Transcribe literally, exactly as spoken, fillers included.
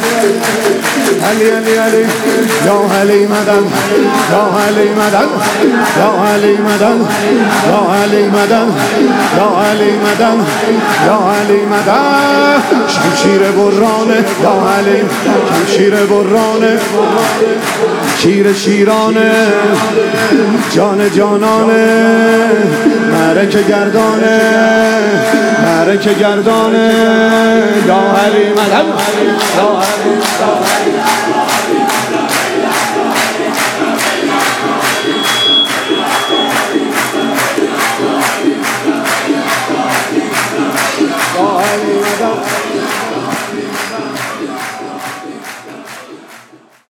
علی علی علی یا علی مدد یا علی مدد یا علی مدد یا علی مدد یا علی مدد یا علی مدد شمشیر برانه یا علی شمشیر برانه شیر شیرانه جان جانانه معرکه گردانه معرکه گردانه یا علی مدد یا علی